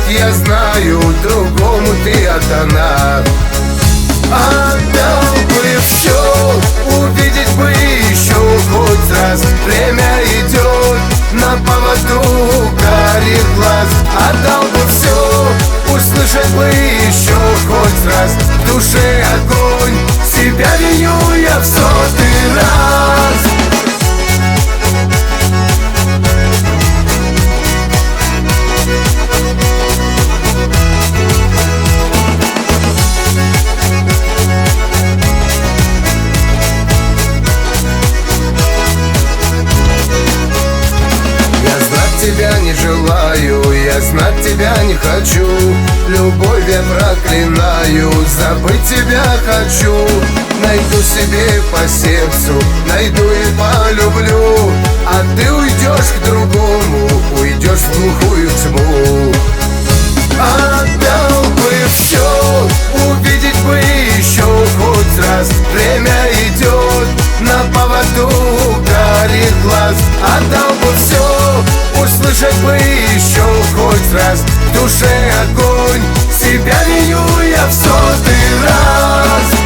я знаю, другому ты отдана. Отдал бы все, увидеть бы еще хоть раз. Время идет, на поводу карих глаз. Отдал бы все, услышать бы еще хоть раз. В душе огонь, себя виню я в 100-й раз. Тебя не желаю, я знать тебя не хочу. Любовь я проклинаю, забыть тебя хочу. Найду себе по сердцу, найду и полюблю. А ты уйдешь к другому, уйдешь в глухую тьму. Отдал бы все, увидеть бы еще хоть раз. Время идет, на поводу карих глаз. Отдал бы все, услышать бы еще хоть раз. В душе огонь, себя виню я в 100-й раз.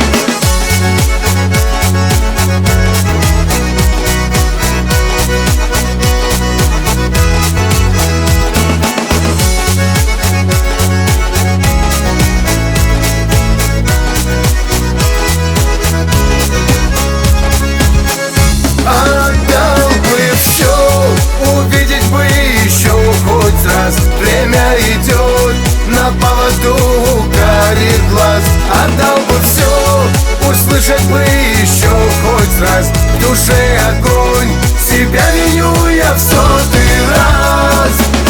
Время идет, на поводу карих глаз. Отдал бы все, услышать бы еще хоть раз. В душе огонь, себя виню я в 100-й раз.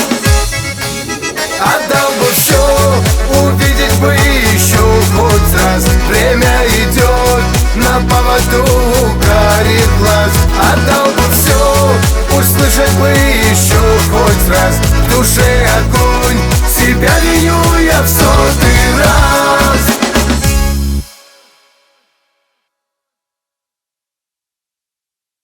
Отдал бы все, увидеть бы еще хоть раз. Время идет, на поводу карих глаз. Отдал бы все, услышать бы еще хоть раз. В душе